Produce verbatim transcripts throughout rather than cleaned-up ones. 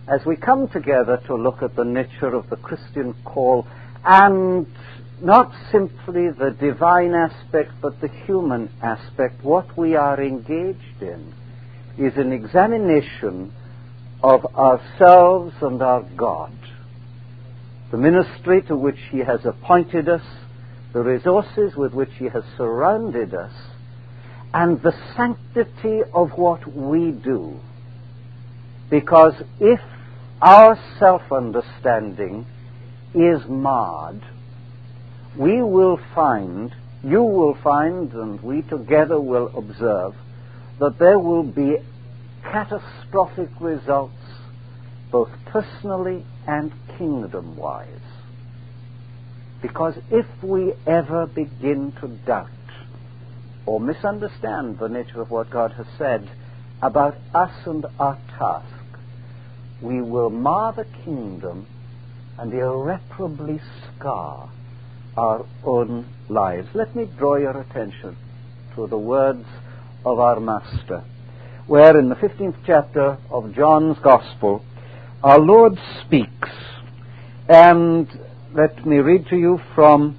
as we come together to look at the nature of the Christian call, and not simply the divine aspect but the human aspect. What we are engaged in is an examination of ourselves and our God, the ministry to which He has appointed us, the resources with which He has surrounded us, and the sanctity of what we do. Because if our self-understanding is marred, we will find, you will find, and we together will observe, that there will be catastrophic results, both personally and kingdom-wise. Because if we ever begin to doubt or misunderstand the nature of what God has said about us and our task, we will mar the kingdom and irreparably scar our own lives. Let me draw your attention to the words of our Master, where in the fifteenth chapter of John's Gospel, our Lord speaks. And let me read to you from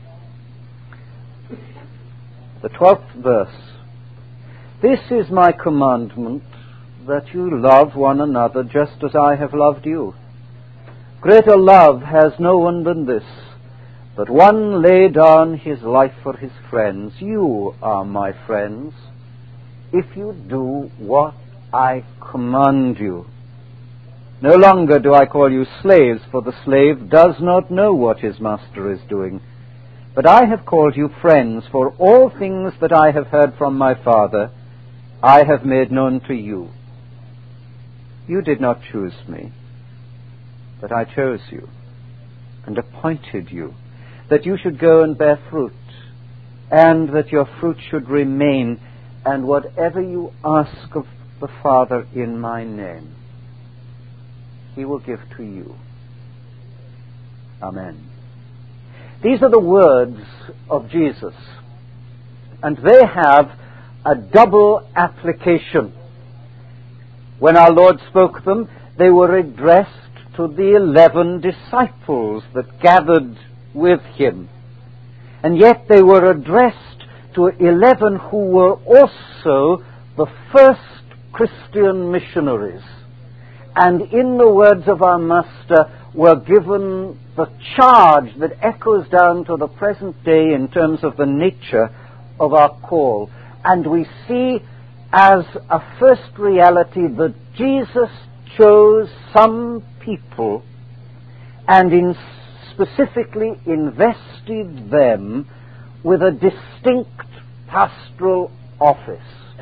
the twelfth verse. This is my commandment, that you love one another just as I have loved you. Greater love has no one than this, that one lay down his life for his friends. You are my friends, if you do what I command you. No longer do I call you slaves, for the slave does not know what his master is doing. But I have called you friends, for all things that I have heard from my Father, I have made known to you. You did not choose me, but I chose you and appointed you, that you should go and bear fruit, and that your fruit should remain, and whatever you ask of the Father in my name, He will give to you. Amen. These are the words of Jesus, and they have a double application. When our Lord spoke them, they were addressed to the eleven disciples that gathered with Him. And yet they were addressed to eleven who were also the first Christian missionaries. And in the words of our Master were given the charge that echoes down to the present day in terms of the nature of our call. And we see as a first reality that Jesus chose some people and in specifically invested them with a distinct pastoral office.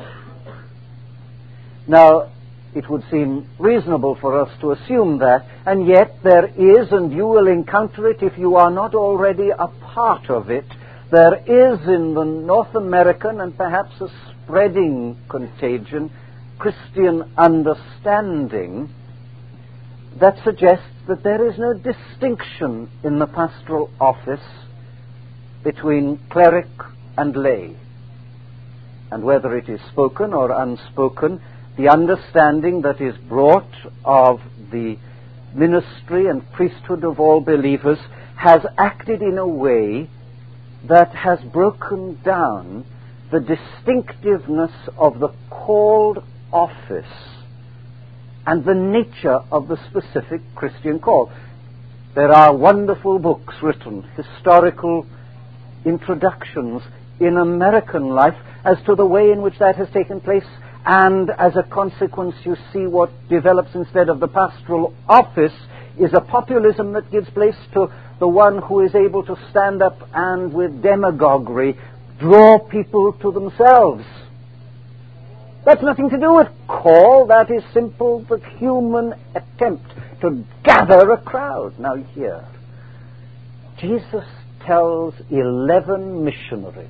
Now, it would seem reasonable for us to assume that, and yet there is, and you will encounter it if you are not already a part of it, there is in the North American and perhaps a spreading contagion Christian understanding that suggests that there is no distinction in the pastoral office between cleric and lay. And whether it is spoken or unspoken, the understanding that is brought of the ministry and priesthood of all believers has acted in a way that has broken down the distinctiveness of the called office and the nature of the specific Christian call. There are wonderful books written, historical introductions in American life as to the way in which that has taken place, and as a consequence you see what develops instead of the pastoral office is a populism that gives place to the one who is able to stand up and with demagoguery draw people to themselves. That's nothing to do with call. That is simple the human attempt to gather a crowd. Now here, Jesus tells eleven missionaries,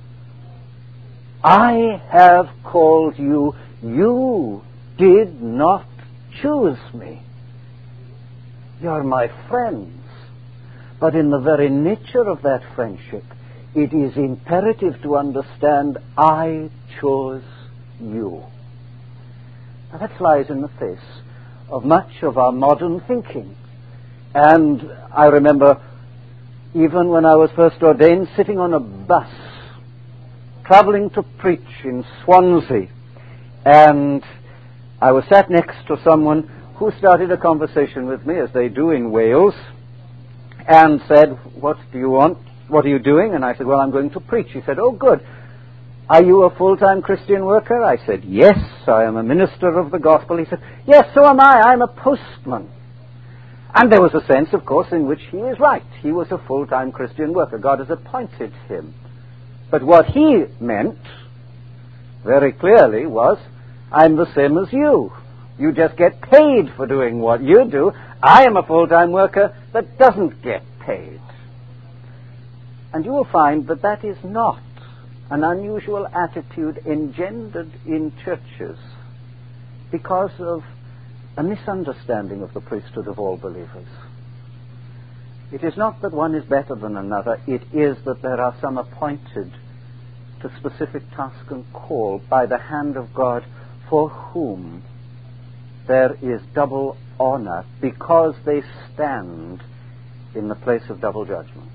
I have called you, you did not choose me. You're my friends. But in the very nature of that friendship, it is imperative to understand I chose you. Now that flies in the face of much of our modern thinking. And I remember, even when I was first ordained, sitting on a bus, traveling to preach in Swansea, and I was sat next to someone who started a conversation with me, as they do in Wales, and said, "What do you want? What are you doing?" And I said, "Well, I'm going to preach." He said, "Oh, good. Are you a full-time Christian worker?" I said, "Yes, I am a minister of the gospel." He said, "Yes, so am I. I'm a postman." And there was a sense, of course, in which he is right. He was a full-time Christian worker. God has appointed him. But what he meant, very clearly, was, I'm the same as you. You just get paid for doing what you do. I am a full-time worker that doesn't get paid. And you will find that that is not an unusual attitude engendered in churches because of a misunderstanding of the priesthood of all believers. It is not that one is better than another. It is that there are some appointed to specific task and call by the hand of God, for whom there is double honor because they stand in the place of double judgment.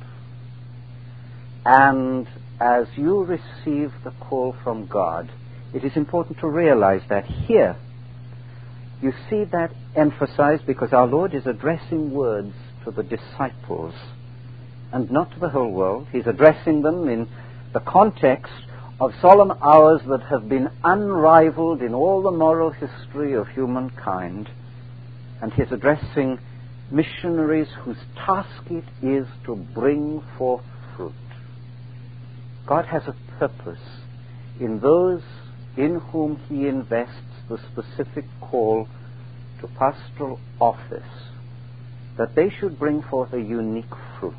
And as you receive the call from God, it is important to realize that here you see that emphasized because our Lord is addressing words to the disciples and not to the whole world. He's addressing them in the context of solemn hours that have been unrivaled in all the moral history of humankind. And he's addressing missionaries whose task it is to bring forth fruit. God has a purpose in those in whom he invests the specific call to pastoral office, that they should bring forth a unique fruit.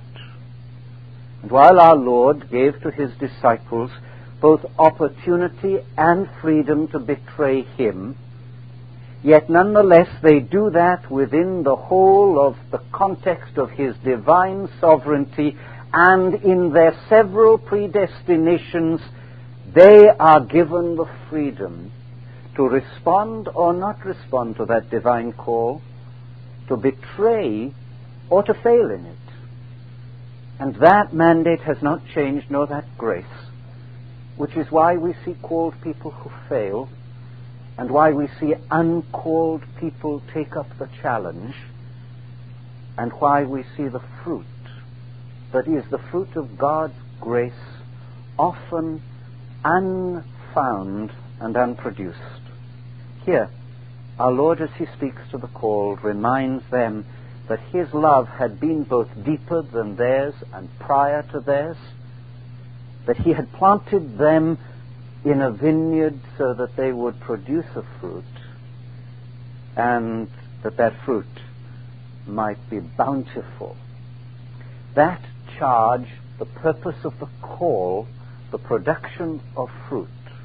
And while our Lord gave to his disciples both opportunity and freedom to betray him, yet nonetheless they do that within the whole of the context of his divine sovereignty, and in their several predestinations they are given the freedom to respond or not respond to that divine call, to betray or to fail in it. And that mandate has not changed, nor that grace, which is why we see called people who fail, and why we see uncalled people take up the challenge, and why we see the fruit that is the fruit of God's grace often unfound and unproduced. Here, our Lord, as he speaks to the called, reminds them that his love had been both deeper than theirs and prior to theirs, that he had planted them in a vineyard so that they would produce a fruit, and that that fruit might be bountiful. That charge, the purpose of the call, the production of fruit,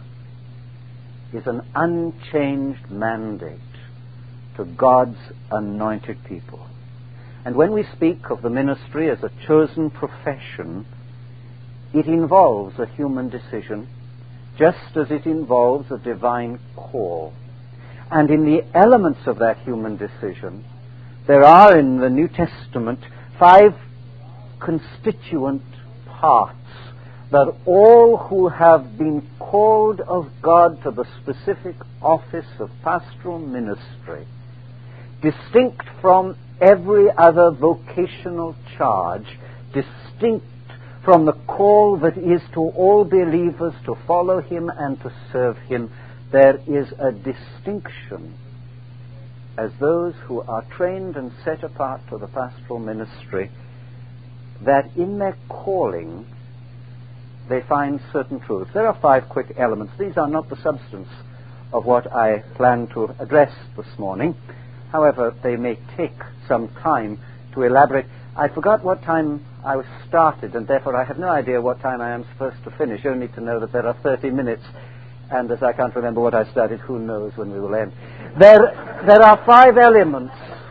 is an unchanged mandate to God's anointed people. And when we speak of the ministry as a chosen profession, it involves a human decision, just as it involves a divine call. And in the elements of that human decision, there are in the New Testament five constituent parts that all who have been called of God to the specific office of pastoral ministry, distinct from every other vocational charge, distinct from the call that is to all believers to follow him and to serve him, there is a distinction as those who are trained and set apart to the pastoral ministry, that in their calling they find certain truths. There are five quick elements. These are not the substance of what I plan to address this morning. However, they may take some time to elaborate. I forgot what time I was started, and therefore I have no idea what time I am supposed to finish, only to know that there are thirty minutes, and as I can't remember what I started, who knows when we will end. There, there are five elements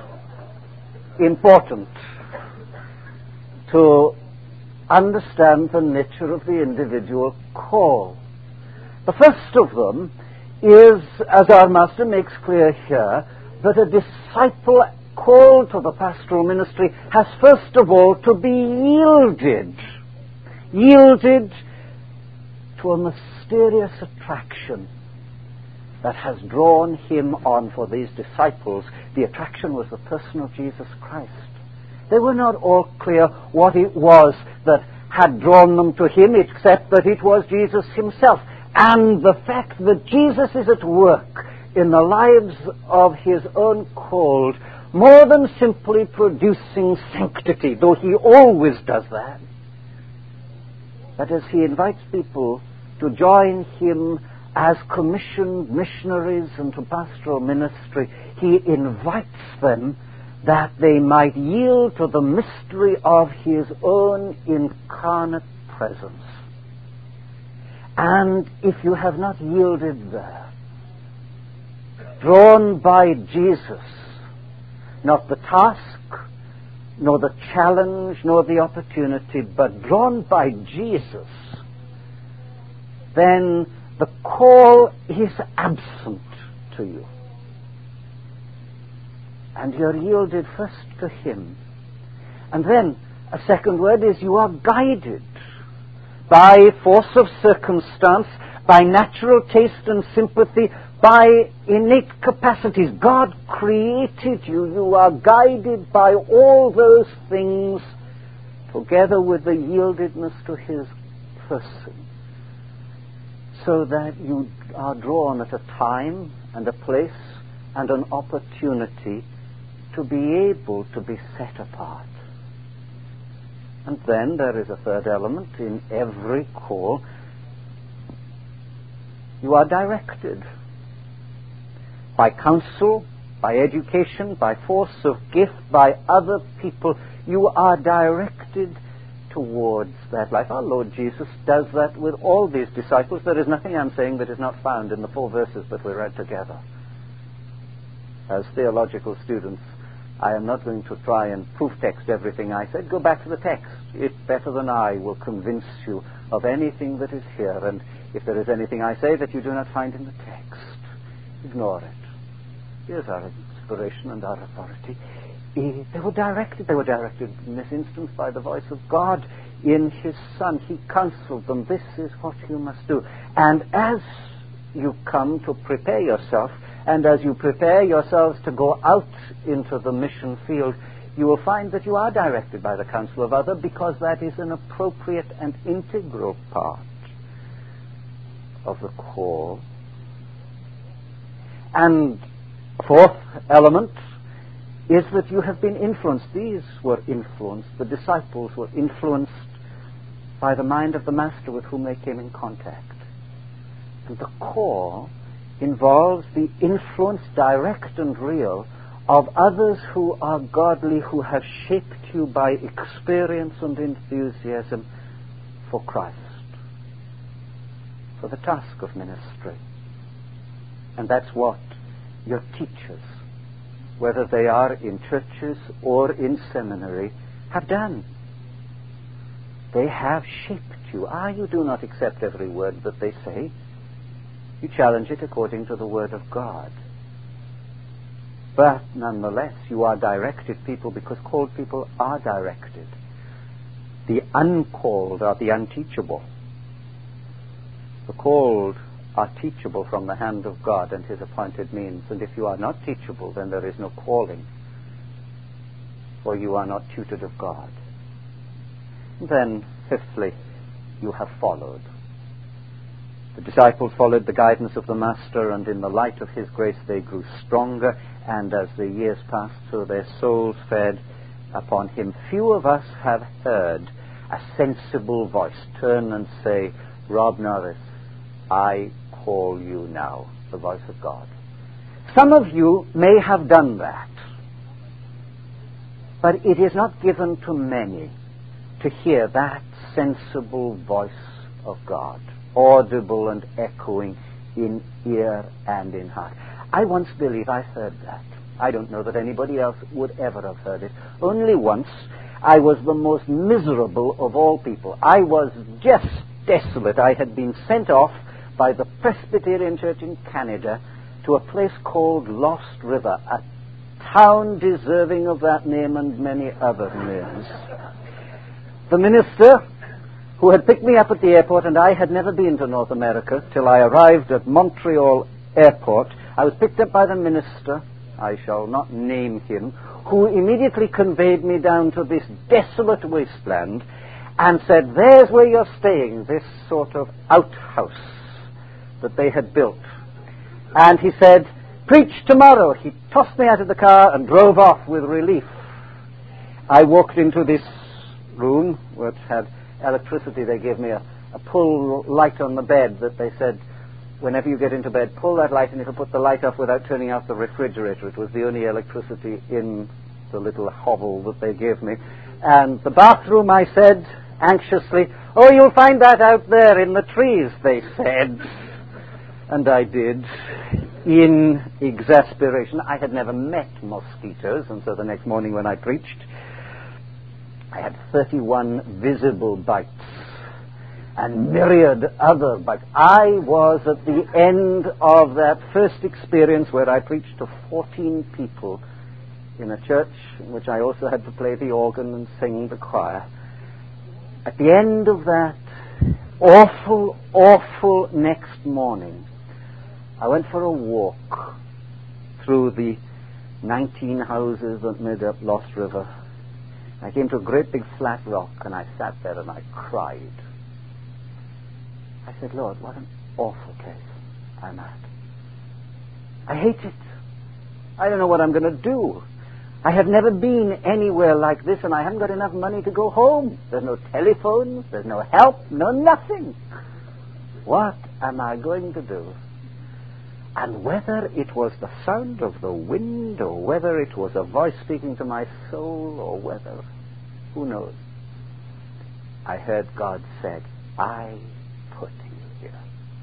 important to understand the nature of the individual call. The first of them is, as our Master makes clear here, that a disciple called to the pastoral ministry has first of all to be yielded, yielded to a mysterious attraction that has drawn him on. For these disciples, the attraction was the person of Jesus Christ. They were not all clear what it was that had drawn them to him, except that it was Jesus himself. And the fact that Jesus is at work in the lives of his own called, more than simply producing sanctity, though he always does that, but as he invites people to join him as commissioned missionaries into pastoral ministry, he invites them that they might yield to the mystery of his own incarnate presence. And if you have not yielded there, drawn by Jesus, not the task, nor the challenge, nor the opportunity, but drawn by Jesus, then the call is absent to you. And you're yielded first to him. And then a second word is you are guided by force of circumstance, by natural taste and sympathy, by innate capacities. God created you. You are guided by all those things together with the yieldedness to his person, so that you are drawn at a time and a place and an opportunity to be able to be set apart. And then there is a third element in every call. You are directed by counsel, by education, by force of gift, by other people. You are directed towards that life. Our Lord Jesus does that with all these disciples. There is nothing I'm saying that is not found in the four verses that we read together. As theological students, I am not going to try and proof text everything I said. Go back to the text. It better than I will convince you of anything that is here. And if there is anything I say that you do not find in the text, ignore it. Here's our inspiration and our authority. They were directed. They were directed in this instance by the voice of God in his Son. He counseled them. This is what you must do. And as you come to prepare yourself, and as you prepare yourselves to go out into the mission field, you will find that you are directed by the counsel of others, because that is an appropriate and integral part of the call. And fourth element is that you have been influenced. These were influenced. The disciples were influenced by the mind of the Master with whom they came in contact. And the call involves the influence, direct and real, of others who are godly, who have shaped you by experience and enthusiasm for Christ, for the task of ministry. And that's what your teachers, whether they are in churches or in seminary, have done. They have shaped you. Ah, you do not accept every word that they say. You challenge it according to the Word of God. But nonetheless, you are directed people, because called people are directed. The uncalled are the unteachable. The called are teachable from the hand of God and his appointed means. And if you are not teachable, then there is no calling, for you are not tutored of God. Then, fifthly, you have followed. The disciples followed the guidance of the Master, and in the light of his grace they grew stronger, and as the years passed, so their souls fed upon him. Few of us have heard a sensible voice turn and say, "Rob Norris, I call you now," the voice of God. Some of you may have done that, but it is not given to many to hear that sensible voice of God, audible and echoing in ear and in heart. I once believe I heard that. I don't know that anybody else would ever have heard it. Only once. I was the most miserable of all people. I was just desolate. I had been sent off by the Presbyterian Church in Canada to a place called Lost River, a town deserving of that name and many other names. The minister who had picked me up at the airport, and I had never been to North America till I arrived at Montreal Airport. I was picked up by the minister, I shall not name him, who immediately conveyed me down to this desolate wasteland and said, there's where you're staying, this sort of outhouse that they had built. And he said, preach tomorrow. He tossed me out of the car and drove off with relief. I walked into this room which had electricity. They gave me a, a pull light on the bed that they said, whenever you get into bed, pull that light and it'll put the light off without turning off the refrigerator. It was the only electricity in the little hovel that they gave me. And the bathroom, I said anxiously, oh, you'll find that out there in the trees, they said. And I did, in exasperation. I had never met mosquitoes, and so the next morning when I preached, I had thirty-one visible bites and myriad other bites. I was at the end of that first experience where I preached to fourteen people in a church in which I also had to play the organ and sing the choir. At the end of that awful, awful next morning, I went for a walk through the nineteen houses that made up Lost River. I came to a great big flat rock, and I sat there and I cried. I said, Lord, what an awful place I'm at. I hate it. I don't know what I'm going to do. I have never been anywhere like this, and I haven't got enough money to go home. There's no telephones, there's no help, no nothing. What am I going to do? And whether it was the sound of the wind, or whether it was a voice speaking to my soul, or whether, who knows, I heard God said, I put you here.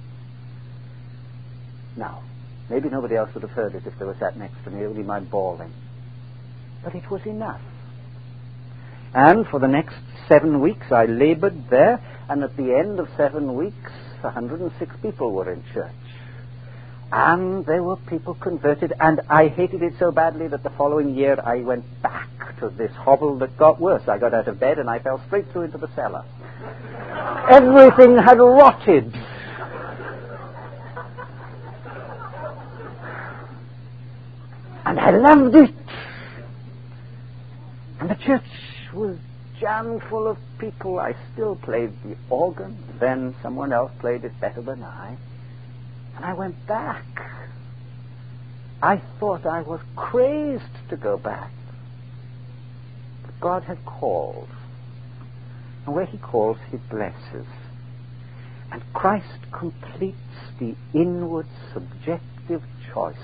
Now, maybe nobody else would have heard it if they were sat next to me, only my bawling. But it was enough. And for the next seven weeks I labored there, and at the end of seven weeks, one hundred six people were in church. And there were people converted, and I hated it so badly that the following year I went back to this hovel that got worse. I got out of bed and I fell straight through into the cellar. Everything had rotted. And I loved it. And the church was jammed full of people. I still played the organ. Then someone else played it better than I. And I went back. I thought I was crazed to go back. But God had called. And where he calls, he blesses. And Christ completes the inward subjective choice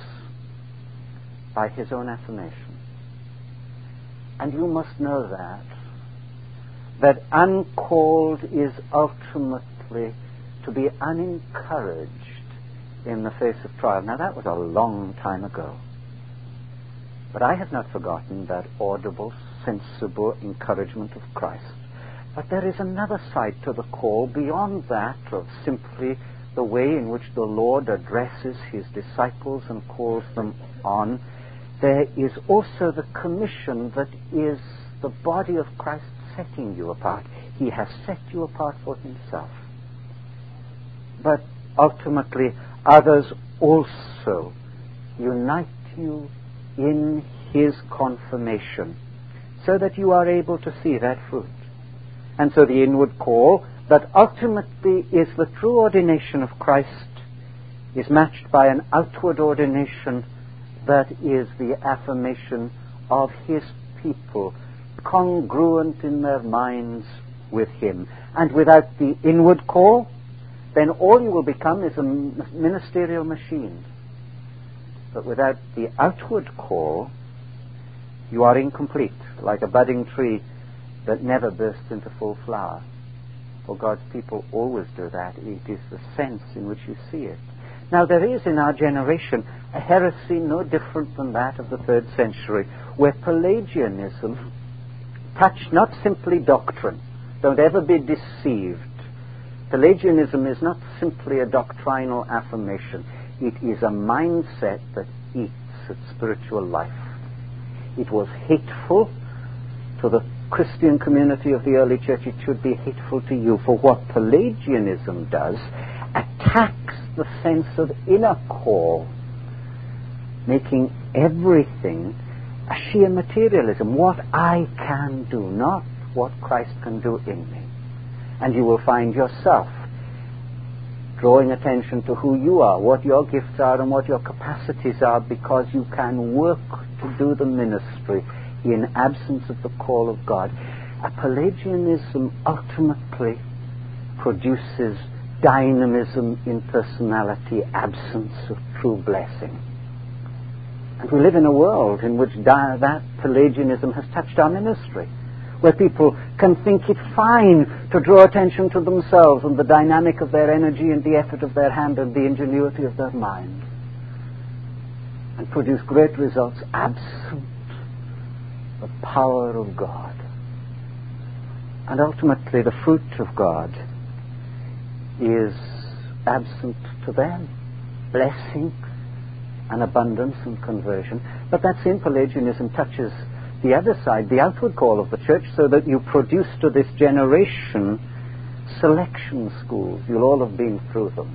by his own affirmation. And you must know that, that uncalled is ultimately to be unencouraged in the face of trial. Now that was a long time ago. But I have not forgotten that audible, sensible encouragement of Christ. But there is another side to the call beyond that of simply the way in which the Lord addresses his disciples and calls them on. There is also the commission that is the body of Christ setting you apart. He has set you apart for himself. But ultimately, others also unite you in his confirmation so that you are able to see that fruit. And so the inward call that ultimately is the true ordination of Christ is matched by an outward ordination that is the affirmation of his people, congruent in their minds with him. And without the inward call, then all you will become is a ministerial machine. But without the outward call, you are incomplete, like a budding tree that never bursts into full flower. For God's people always do that. It is the sense in which you see it. Now, there is in our generation a heresy no different than that of the third century, where Pelagianism touched not simply doctrine. Don't ever be deceived. Pelagianism is not simply a doctrinal affirmation. It is a mindset that eats at spiritual life. it was hateful to the Christian community of the early church, it should be hateful to you. For what Pelagianism does, attacks the sense of inner call, making everything a sheer materialism. What I can do, not what Christ can do in me. And you will find yourself drawing attention to who you are, what your gifts are, and what your capacities are, because you can work to do the ministry in absence of the call of God. A Pelagianism ultimately produces dynamism in personality, absence of true blessing. And we live in a world in which di- that Pelagianism has touched our ministry, where people can think it fine to draw attention to themselves and the dynamic of their energy and the effort of their hand and the ingenuity of their mind, and produce great results absent the power of God. And ultimately the fruit of God is absent to them. Blessing and abundance and conversion. But that same Pelagianism touches the other side, the outward call of the church, so that you produce to this generation selection schools. You'll all have been through them.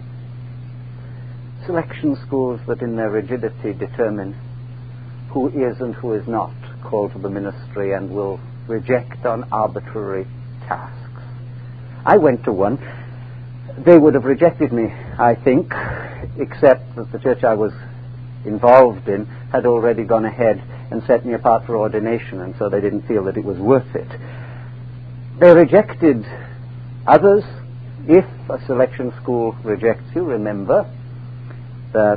Selection schools that in their rigidity determine who is and who is not called to the ministry and will reject on arbitrary tasks. I went to one. They would have rejected me, I think, except that the church I was involved in had already gone ahead and set me apart for ordination, and so they didn't feel that it was worth it. They rejected others. If a selection school rejects you, remember that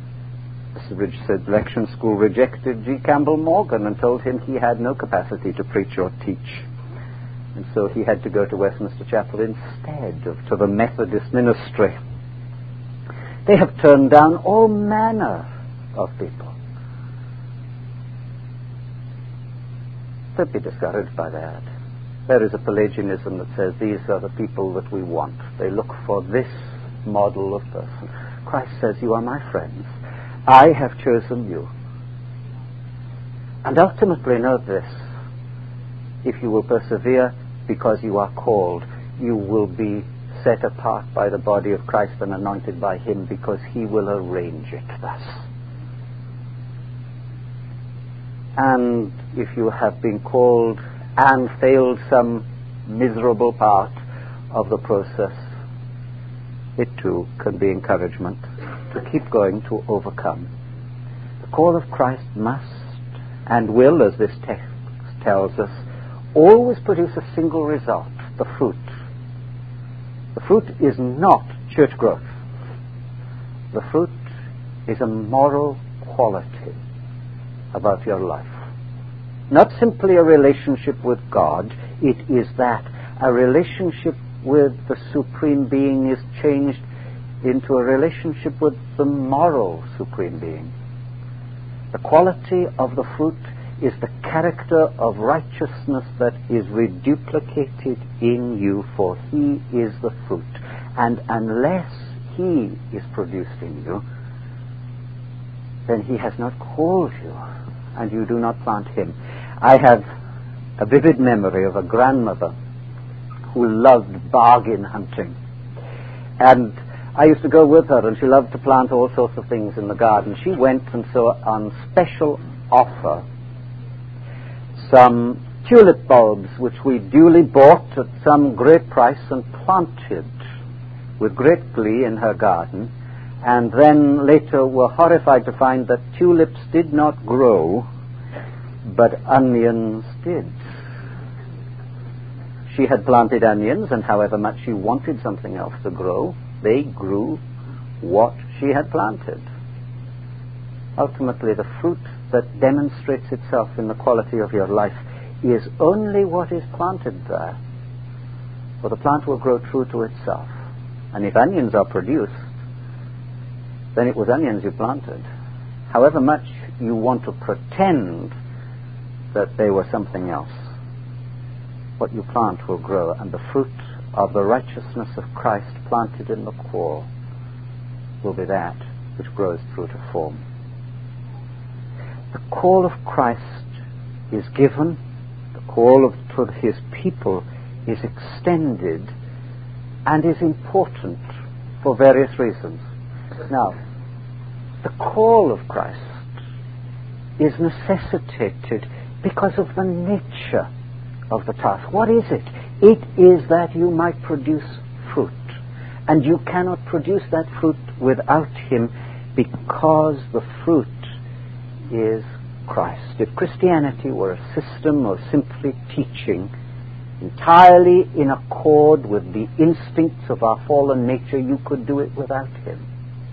the selection school rejected G. Campbell Morgan and told him he had no capacity to preach or teach. And so he had to go to Westminster Chapel instead of to the Methodist ministry. They have turned down all manner of people. Don't be discouraged by that. There is a Pelagianism that says these are the people that we want. They look for this model of person. Christ says, you are my friends. I have chosen you. And ultimately note this: if you will persevere because you are called, you will be set apart by the body of Christ and anointed by him, because he will arrange it thus. And if you have been called and failed some miserable part of the process, it too can be encouragement to keep going, to overcome. The call of Christ must and will, as this text tells us, always produce a single result: the fruit. The fruit is not church growth. The fruit is a moral quality about your life. Not simply a relationship with God, it is that a relationship with the Supreme Being is changed into a relationship with the moral Supreme Being. The quality of the fruit is the character of righteousness that is reduplicated in you, for he is the fruit. And unless he is produced in you, then he has not called you, and you do not plant him. I have a vivid memory of a grandmother who loved bargain hunting. And I used to go with her, and she loved to plant all sorts of things in the garden. She went and saw on special offer some tulip bulbs, which we duly bought at some great price and planted with great glee in her garden, and then later were horrified to find that tulips did not grow, but onions did. She had planted onions, and however much she wanted something else to grow, they grew what she had planted. Ultimately, the fruit that demonstrates itself in the quality of your life is only what is planted there. For the plant will grow true to itself. And if onions are produced, then it was onions you planted. However much you want to pretend that they were something else, what you plant will grow, and the fruit of the righteousness of Christ planted in the core will be that which grows true to form. The call of Christ is given, the call of, to his people is extended, and is important for various reasons. Now, the call of Christ is necessitated because of the nature of the task. What is it? It is that you might produce fruit. And you cannot produce that fruit without him, because the fruit is Christ. If Christianity were a system of simply teaching entirely in accord with the instincts of our fallen nature, you could do it without him.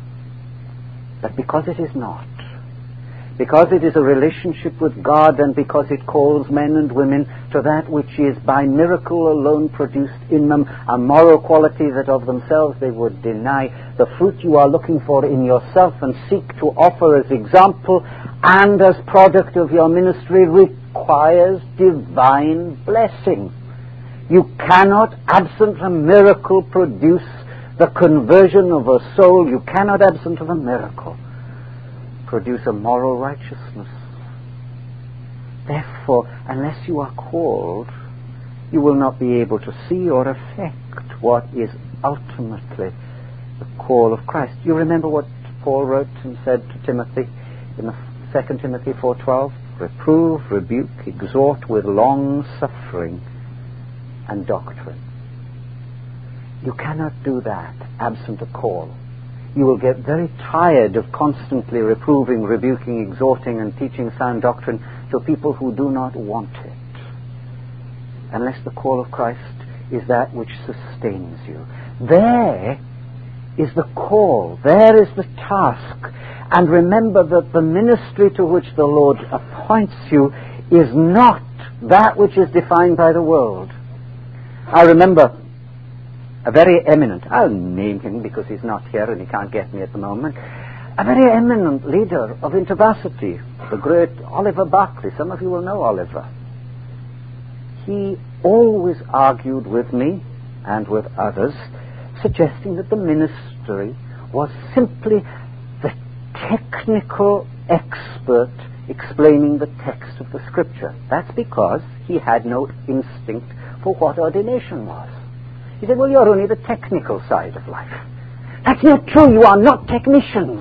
But because it is not, because it is a relationship with God, and because it calls men and women to that which is by miracle alone produced in them, a moral quality that of themselves they would deny, the fruit you are looking for in yourself and seek to offer as example and as product of your ministry requires divine blessing. You cannot, absent a miracle, produce the conversion of a soul. You cannot, absent of a miracle, produce a moral righteousness. Therefore, unless you are called, you will not be able to see or affect what is ultimately the call of Christ. You remember what Paul wrote and said to Timothy in the Second Timothy four twelve? Reprove, rebuke, exhort with long suffering and doctrine. You cannot do that absent a call. You will get very tired of constantly reproving, rebuking, exhorting, and teaching sound doctrine to people who do not want it, unless the call of Christ is that which sustains you. There is the call. There is the task. And remember that the ministry to which the Lord appoints you is not that which is defined by the world. I remember a very eminent, I'll name him because he's not here and he can't get me at the moment, a very eminent leader of InterVarsity, the great Oliver Barclay. Some of you will know Oliver. He always argued with me and with others, suggesting that the ministry was simply the technical expert explaining the text of the Scripture. That's because he had no instinct for what ordination was. He said, well, you're only the technical side of life. That's not true. You are not technicians.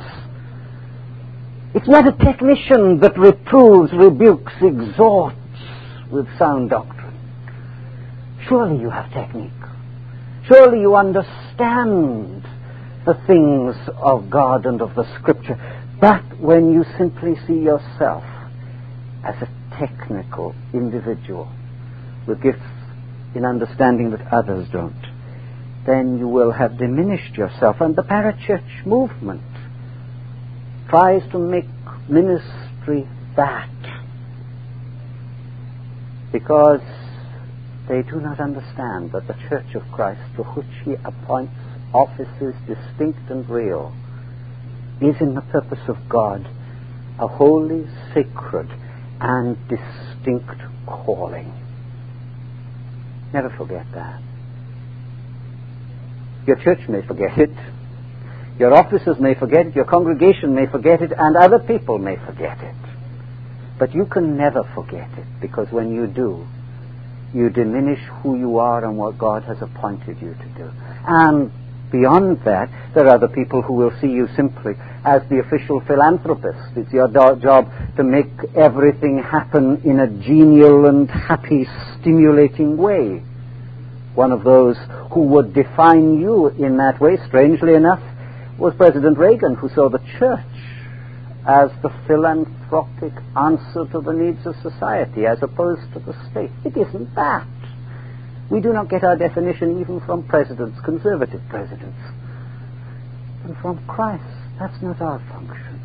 It's not a technician that reproves, rebukes, exhorts with sound doctrine. Surely you have technique. Surely you understand the things of God and of the Scripture. But when you simply see yourself as a technical individual with gifts in understanding that others don't, then you will have diminished yourself. And the parachurch movement tries to make ministry that, because they do not understand that the Church of Christ, to which he appoints offices distinct and real, is in the purpose of God a holy, sacred, and distinct calling. Never forget that. Your church may forget it, your officers may forget it, your congregation may forget it, and other people may forget it. But you can never forget it, because when you do, you diminish who you are and what God has appointed you to do. And beyond that, there are the people who will see you simply as the official philanthropist. It's your do- job to make everything happen in a genial and happy, stimulating way. One of those who would define you in that way, strangely enough, was President Reagan, who saw the church as the philanthropic answer to the needs of society as opposed to the state. It isn't that. We do not get our definition even from presidents, conservative presidents, and from Christ. That's not our function.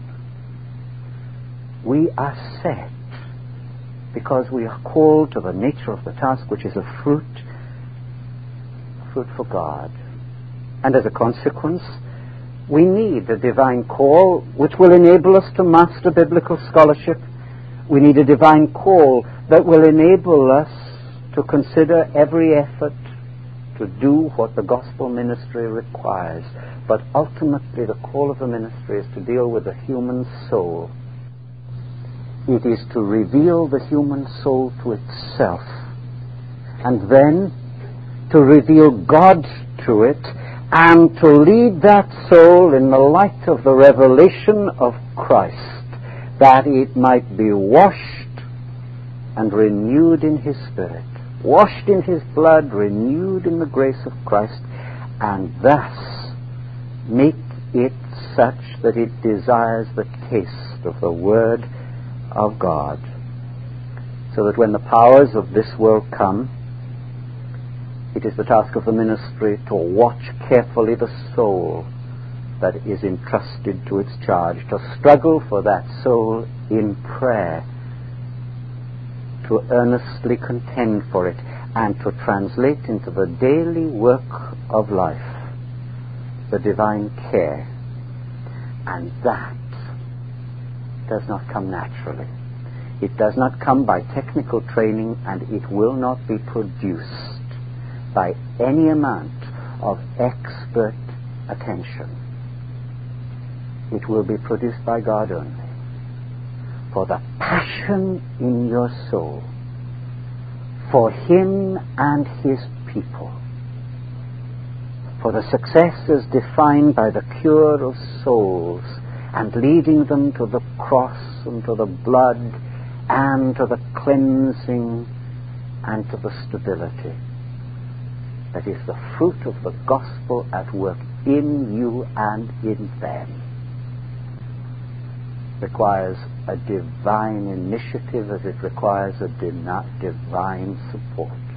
We are set because we are called to the nature of the task, which is a fruit, a fruit for God. And as a consequence, we need a divine call which will enable us to master biblical scholarship. We need a divine call that will enable us to consider every effort to do what the gospel ministry requires. But ultimately the call of the ministry is to deal with the human soul It is to reveal the human soul to itself, and then to reveal God to it, and to lead that soul in the light of the revelation of Christ, that it might be washed and renewed in His Spirit, washed in His blood, renewed in the grace of Christ, and thus make it such that it desires the taste of the Word of God, so that when the powers of this world come, it is the task of the ministry to watch carefully the soul that is entrusted to its charge, to struggle for that soul in prayer, to earnestly contend for it, and to translate into the daily work of life the divine care. And that does not come naturally. It does not come by technical training, and it will not be produced by any amount of expert attention. It will be produced by God only. For the passion in your soul for Him and His people, for the success as defined by the cure of souls and leading them to the cross and to the blood and to the cleansing and to the stability that is the fruit of the gospel at work in you and in them, requires a divine initiative as it requires a divine support.